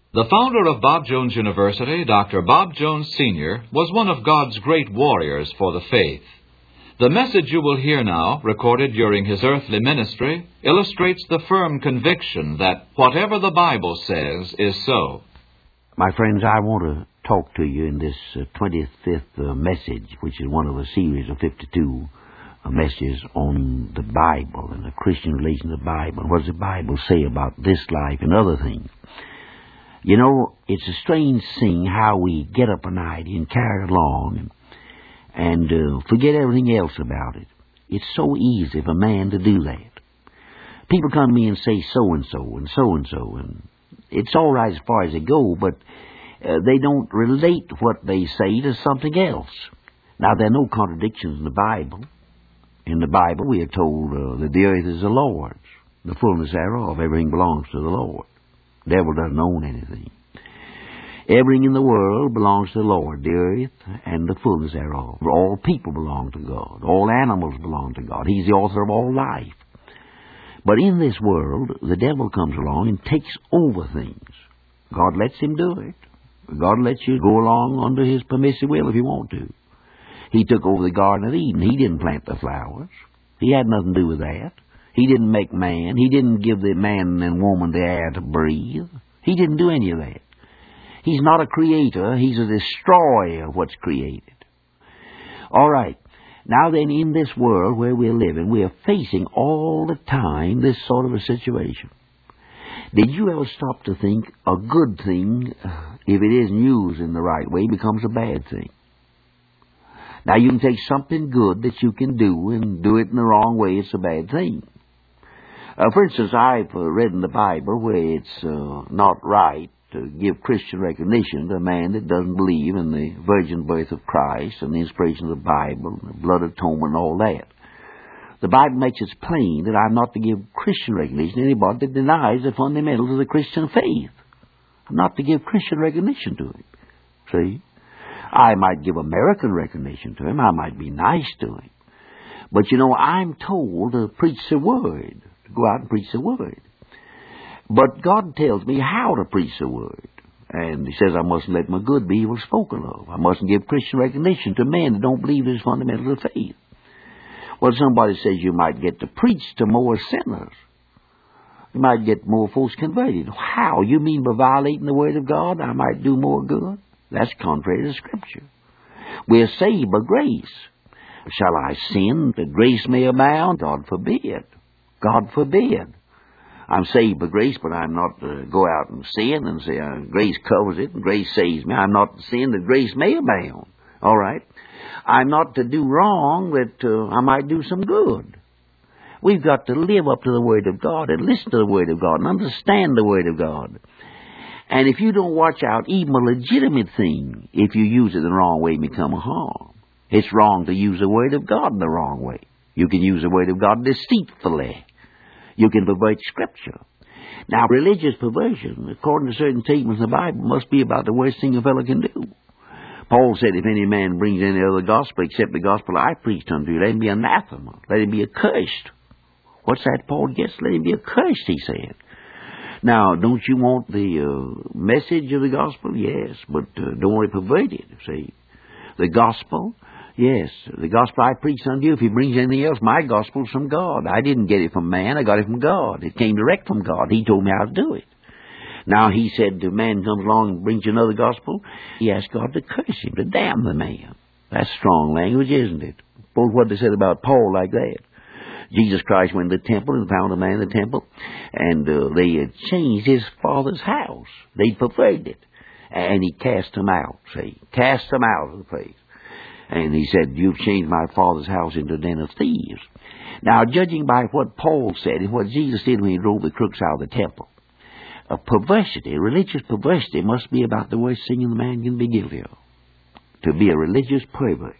The founder of Bob Jones University, Dr. Bob Jones Sr., was one of God's great warriors for the faith. The message you will hear now, recorded during his earthly ministry, illustrates the firm conviction that whatever the Bible says is so. My friends, I want to talk to you in this 25th message, which is one of a series of 52 messages on the Bible and the Christian relation to the Bible. What does the Bible say about this life and other things? You know, it's a strange thing how we get up an idea and carry it along and forget everything else about it. It's so easy for a man to do that. People come to me and say so-and-so and so-and-so, and it's all right as far as they go, but they don't relate what they say to something else. Now, there are no contradictions in the Bible. In the Bible, we are told that the earth is the Lord's, the fullness thereof. Everything belongs to the Lord. The devil doesn't own anything. Everything in the world belongs to the Lord, the earth and the fullness thereof. All people belong to God. All animals belong to God. He's the author of all life. But in this world, the devil comes along and takes over things. God lets him do it. God lets you go along under his permissive will if you want to. He took over the Garden of Eden. He didn't plant the flowers. He had nothing to do with that. He didn't make man. He didn't give the man and woman the air to breathe. He didn't do any of that. He's not a creator. He's a destroyer of what's created. All right. Now then, in this world where we're living, we are facing all the time this sort of a situation. Did you ever stop to think a good thing, if it isn't used in the right way, becomes a bad thing? Now, you can take something good that you can do and do it in the wrong way, it's a bad thing. For instance, I've read in the Bible where it's not right to give Christian recognition to a man that doesn't believe in the virgin birth of Christ and the inspiration of the Bible, and the blood atonement and all that. The Bible makes it plain that I'm not to give Christian recognition to anybody that denies the fundamentals of the Christian faith. I'm not to give Christian recognition to him. See? I might give American recognition to him. I might be nice to him. But, you know, I'm told to preach the Word, to go out and preach the Word. But God tells me how to preach the Word. And He says I mustn't let my good be evil spoken of. I mustn't give Christian recognition to men that don't believe in His fundamentals of faith. Well, somebody says you might get to preach to more sinners. You might get more folks converted. How? You mean by violating the Word of God I might do more good? That's contrary to Scripture. We're saved by grace. Shall I sin that grace may abound? God forbid. God forbid. I'm saved by grace, but I'm not to go out and sin and say grace covers it and grace saves me. I'm not to sin that grace may abound. All right? I'm not to do wrong that I might do some good. We've got to live up to the Word of God and listen to the Word of God and understand the Word of God. And if you don't watch out, even a legitimate thing, if you use it the wrong way, become a harm. It's wrong to use the Word of God in the wrong way. You can use the Word of God deceitfully. You can pervert Scripture. Now, religious perversion, according to certain statements in the Bible, must be about the worst thing a fellow can do. Paul said, if any man brings any other gospel except the gospel I preached unto you, let him be anathema. Let him be accursed. What's that Paul gets? Let him be accursed, he said. Now, don't you want the message of the gospel? Yes, but don't want to pervert it, see. The gospel, yes, the gospel I preached unto you, if he brings anything else, my gospel's from God. I didn't get it from man, I got it from God. It came direct from God. He told me how to do it. Now, he said, if a man comes along and brings you another gospel, he asked God to curse him, to damn the man. That's strong language, isn't it? Both what they said about Paul like that. Jesus Christ went to the temple and found a man in the temple, and they had changed his father's house. They perverted it. And he cast him out, see. Cast him out of the place. And he said, you've changed my father's house into a den of thieves. Now, judging by what Paul said and what Jesus did when he drove the crooks out of the temple, a perversity, religious perversity, must be about the worst thing a man can be guilty of. To be a religious pervert.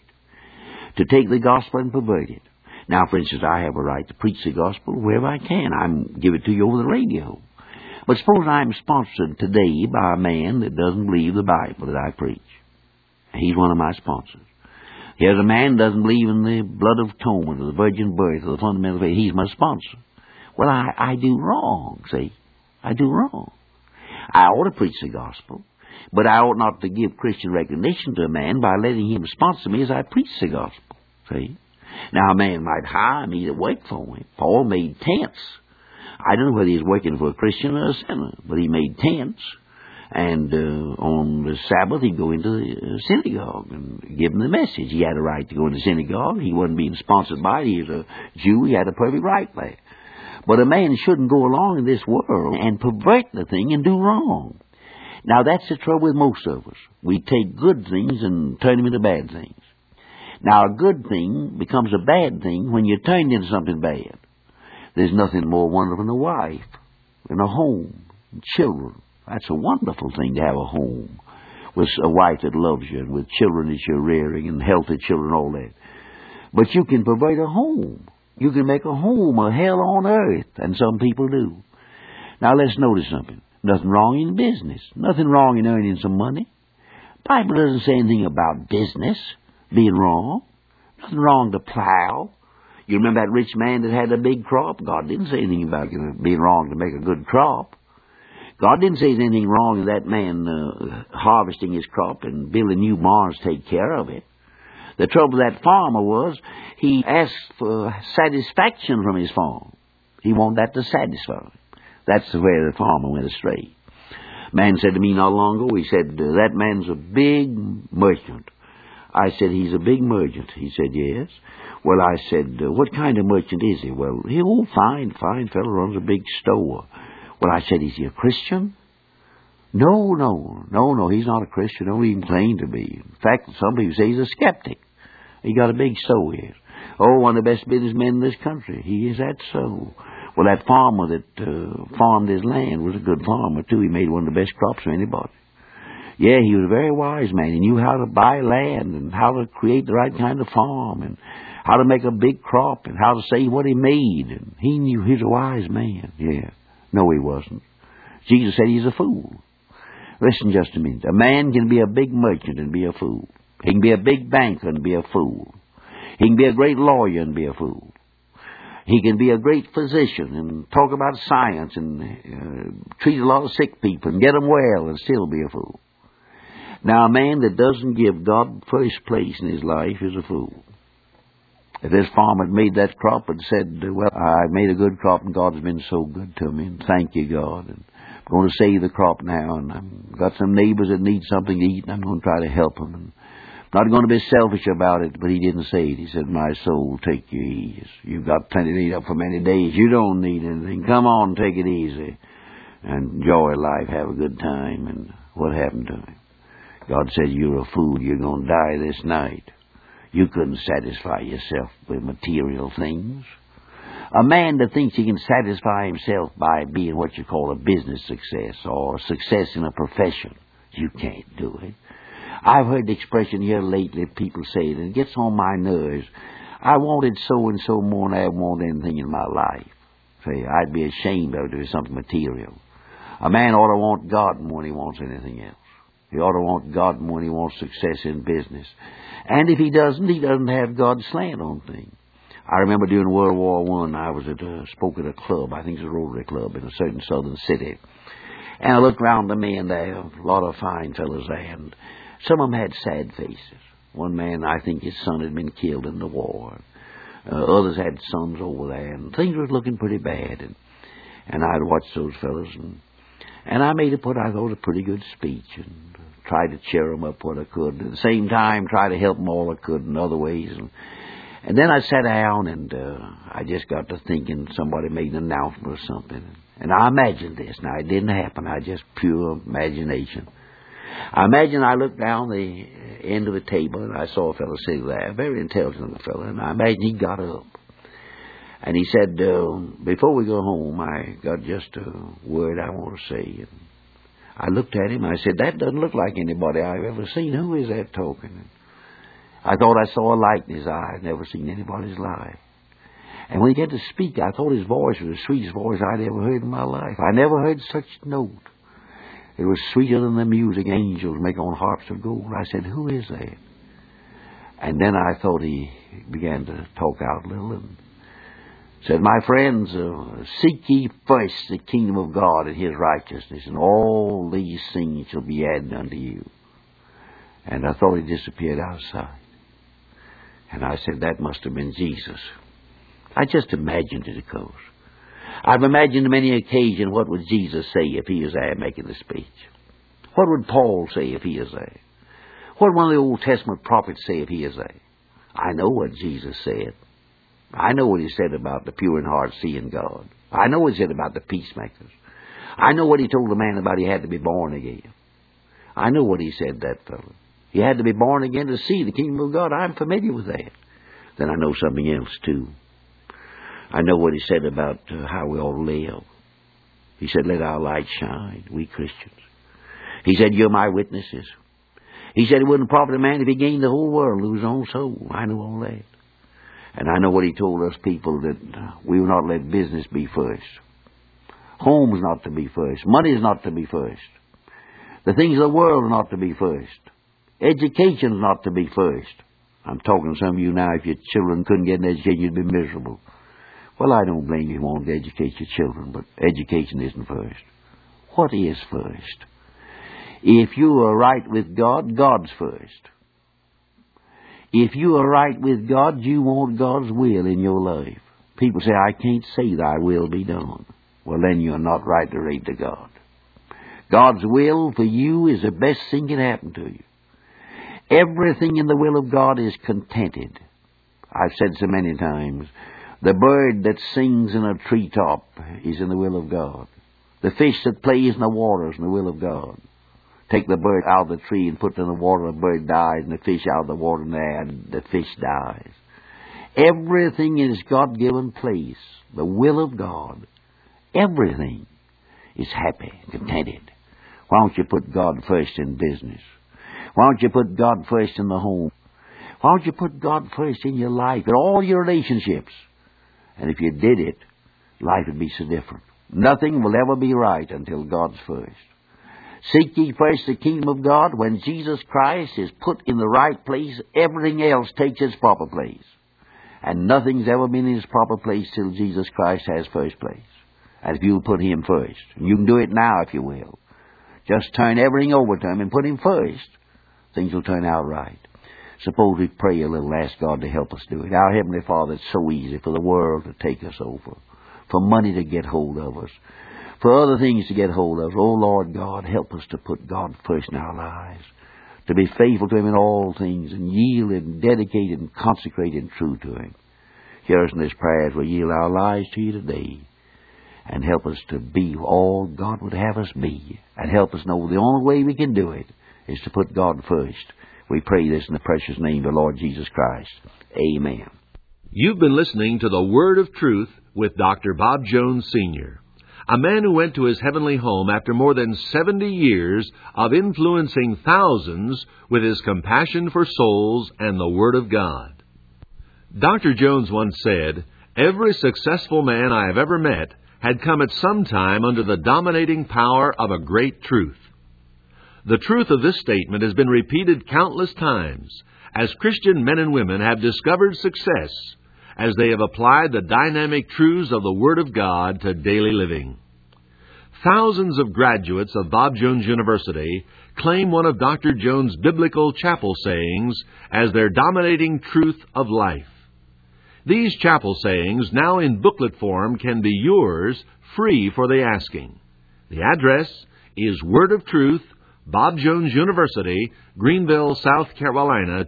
To take the gospel and pervert it. Now, for instance, I have a right to preach the gospel wherever I can. I give it to you over the radio. But suppose I'm sponsored today by a man that doesn't believe the Bible that I preach. He's one of my sponsors. Here's a man who doesn't believe in the blood of atonement or the virgin birth or the fundamental faith. He's my sponsor. Well, I do wrong, see. I do wrong. I ought to preach the gospel, but I ought not to give Christian recognition to a man by letting him sponsor me as I preach the gospel. See? Now, a man might hire me to work for him. Paul made tents. I don't know whether he was working for a Christian or a sinner, but he made tents. And on the Sabbath, he'd go into the synagogue and give them the message. He had a right to go into the synagogue. He wasn't being sponsored by it. He was a Jew. He had a perfect right there. But a man shouldn't go along in this world and pervert the thing and do wrong. Now, that's the trouble with most of us. We take good things and turn them into bad things. Now, a good thing becomes a bad thing when you're turned into something bad. There's nothing more wonderful than a wife and a home and children. That's a wonderful thing to have a home with a wife that loves you and with children that you're rearing and healthy children, all that. But you can pervert a home. You can make a home a hell on earth, and some people do. Now, let's notice something. Nothing wrong in business. Nothing wrong in earning some money. The Bible doesn't say anything about business being wrong. Nothing wrong to plow. You remember that rich man that had a big crop? God didn't say anything about it being wrong to make a good crop. God didn't say there's anything wrong with that man harvesting his crop and building new barns to take care of it. The trouble with that farmer was he asked for satisfaction from his farm. He wanted that to satisfy him. That's where the farmer went astray. Man said to me not long ago, he said, that man's a big merchant. I said, he's a big merchant. He said, yes. Well, I said, what kind of merchant is he? Well, he's a fine fellow, runs a big store. Well, I said, is he a Christian? No, he's not a Christian. Don't even claim to be. In fact, some people say he's a skeptic. He got a big store here. Oh, one of the best businessmen in this country. He is that so. Well, that farmer that farmed his land was a good farmer, too. He made one of the best crops of anybody. Yeah, he was a very wise man. He knew how to buy land and how to create the right kind of farm and how to make a big crop and how to say what he made. And he knew he was a wise man. Yeah. No, he wasn't. Jesus said he's a fool. Listen just a minute. A man can be a big merchant and be a fool. He can be a big banker and be a fool. He can be a great lawyer and be a fool. He can be a great physician and talk about science and treat a lot of sick people and get them well and still be a fool. Now, a man that doesn't give God first place in his life is a fool. If this farmer had made that crop and said, well, I made a good crop and God's been so good to me, and thank you, God, and I'm going to save the crop now, and I've got some neighbors that need something to eat, and I'm going to try to help them, and I'm not going to be selfish about it, but he didn't say it. He said, my soul, take your ease. You've got plenty to eat up for many days. You don't need anything. Come on, take it easy, and enjoy life, have a good time. And what happened to him? God said, you're a fool. You're going to die this night. You couldn't satisfy yourself with material things. A man that thinks he can satisfy himself by being what you call a business success or success in a profession, you can't do it. I've heard the expression here lately, people say it, and it gets on my nerves. I wanted so-and-so more than I ever wanted anything in my life. Say, I'd be ashamed of it if it was something material. A man ought to want God more than he wants anything else. He ought to want God more than he wants success in business. And if he doesn't have God's slant on things. I remember during World War I was spoke at a club, I think it was a Rotary Club in a certain southern city. And I looked around the men there, a lot of fine fellows there, and some of them had sad faces. One man, I think his son had been killed in the war. Others had sons over there, and things were looking pretty bad. And I'd watched those fellows, and I made I thought it was a pretty good speech, and tried to cheer them up what I could. At the same time, try to help them all I could in other ways. And then I sat down, and I just got to thinking somebody made an announcement or something. And I imagined this. Now, it didn't happen. I just pure imagination. I imagine I looked down the end of the table, and I saw a fellow sitting there, a very intelligent little fellow, and I imagine he got up. And he said, before we go home, I got just a word I want to say. And I looked at him, and I said, that doesn't look like anybody I've ever seen. Who is that talking? I thought I saw a light in his eye. I'd never seen anybody's life. And when he got to speak, I thought his voice was the sweetest voice I'd ever heard in my life. I never heard such a note. It was sweeter than the music angels make on harps of gold. I said, who is that? And then I thought he began to talk out a little. Said, my friends, seek ye first the kingdom of God and His righteousness, and all these things shall be added unto you. And I thought He disappeared outside. And I said, that must have been Jesus. I just imagined it, of course. I've imagined many occasions what would Jesus say if He was there making the speech. What would Paul say if he was there? What would one of the Old Testament prophets say if he was there? I know what Jesus said. I know what He said about the pure in heart seeing God. I know what He said about the peacemakers. I know what He told the man about he had to be born again. I know what He said, that fellow. He had to be born again to see the kingdom of God. I'm familiar with that. Then I know something else, too. I know what He said about how we ought to live. He said, let our light shine, we Christians. He said, you're my witnesses. He said it wouldn't profit a man if he gained the whole world and lose his own soul. I know all that. And I know what He told us people, that we will not let business be first. Home is not to be first. Money is not to be first. The things of the world are not to be first. Education is not to be first. I'm talking to some of you now, if your children couldn't get an education, you'd be miserable. Well, I don't blame you wanting to educate your children, but education isn't first. What is first? If you are right with God, God's first. If you are right with God, you want God's will in your life. People say, I can't say thy will be done. Well, then you're not right to relate to God. God's will for you is the best thing can happen to you. Everything in the will of God is contented. I've said so many times, the bird that sings in a treetop is in the will of God. The fish that plays in the water is in the will of God. Take the bird out of the tree and put it in the water, the bird dies, and the fish out of the water, and the fish dies. Everything in its God-given place, the will of God, everything is happy, contented. Why don't you put God first in business? Why don't you put God first in the home? Why don't you put God first in your life, in all your relationships? And if you did it, life would be so different. Nothing will ever be right until God's first. Seek ye first the kingdom of God. When Jesus Christ is put in the right place, everything else takes its proper place. And nothing's ever been in its proper place till Jesus Christ has first place. And if you'll put Him first, and you can do it now if you will, just turn everything over to Him and put Him first, things will turn out right. Suppose we pray a little, ask God to help us do it. Our Heavenly Father, it's so easy for the world to take us over, for money to get hold of us, for other things to get hold of us. Oh, Lord God, help us to put God first in our lives, to be faithful to Him in all things, and yielded and dedicated and consecrated and true to Him. Hear us in this prayer as we yield our lives to You today, and help us to be all God would have us be, and help us know the only way we can do it is to put God first. We pray this in the precious name of the Lord Jesus Christ. Amen. You've been listening to the Word of Truth with Dr. Bob Jones, Sr., a man who went to his heavenly home after more than 70 years of influencing thousands with his compassion for souls and the Word of God. Dr. Jones once said, "Every successful man I have ever met had come at some time under the dominating power of a great truth." The truth of this statement has been repeated countless times as Christian men and women have discovered success as they have applied the dynamic truths of the Word of God to daily living. Thousands of graduates of Bob Jones University claim one of Dr. Jones' biblical chapel sayings as their dominating truth of life. These chapel sayings, now in booklet form, can be yours free for the asking. The address is Word of Truth, Bob Jones University, Greenville, South Carolina,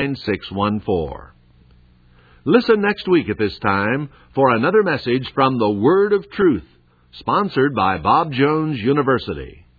29614. Listen next week at this time for another message from the Word of Truth, sponsored by Bob Jones University.